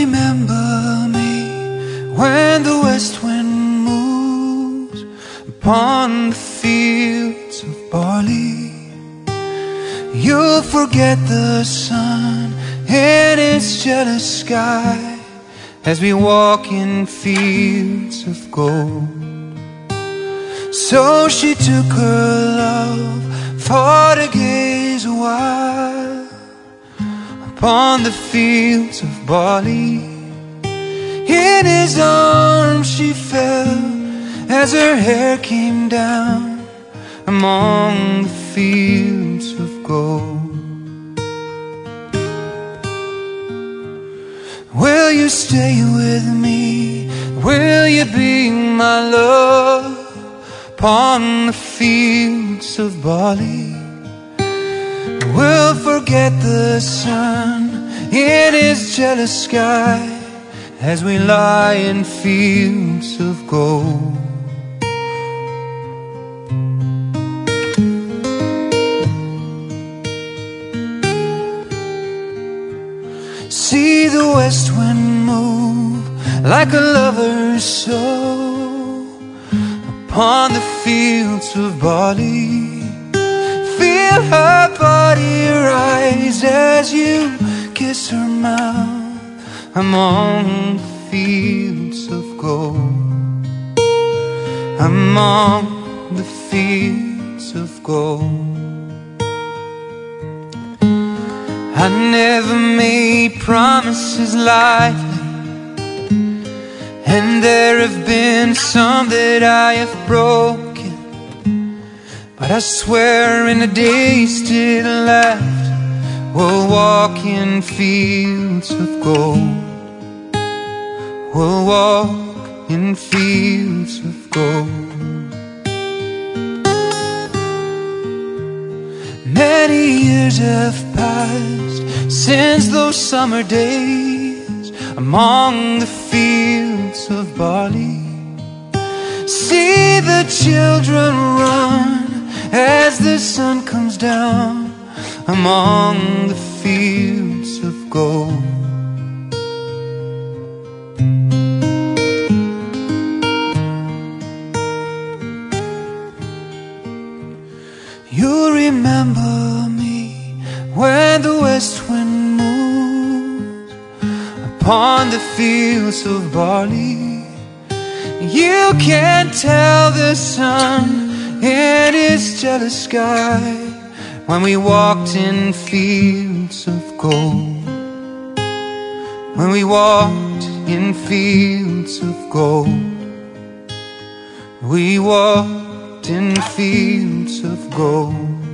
remember me when the west wind moves upon the fields of barley. You'll forget the sun in its jealous sky as we walk in fields of gold. So she took her love for to gaze a while upon the fields of barley. In his arms she fell as her hair came down among the fields of gold. Will you stay with me? Will you be my love upon the fields of barley? We'll forget the sun in his jealous sky as we lie in fields of gold. See the west wind move like a lover's soul upon the fields of barley. Feel her body rise as you kiss her mouth among the fields of gold. Among the fields of gold. I never made promises lightly, and there have been some that I have broken. But I swear in the days still left, we'll walk in fields of gold. We'll walk in fields of gold. Many years have passed since those summer days among the fields of barley. See the children run as the sun comes down among the fields of gold. You'll remember me when the west wind moves upon the fields of barley. You can't tell the sun in its jealous sky when we walked in fields of gold. When we walked in fields of gold. We walked in fields of gold.